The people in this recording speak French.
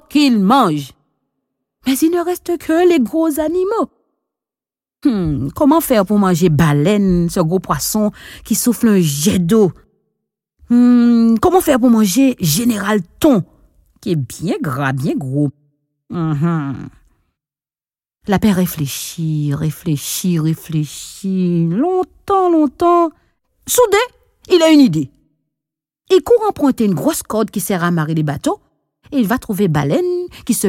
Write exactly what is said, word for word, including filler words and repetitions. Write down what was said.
qu'il mange. Mais il ne reste que les gros animaux. Hmm, comment faire pour manger baleine, ce gros poisson qui souffle un jet d'eau? Hmm, comment faire pour manger général thon, qui est bien gras, bien gros? Mm-hmm. La paix réfléchit, réfléchit, réfléchit, longtemps, longtemps. Soudain, il a une idée. Il court emprunter une grosse corde qui sert à amarrer les bateaux et il va trouver Baleine qui se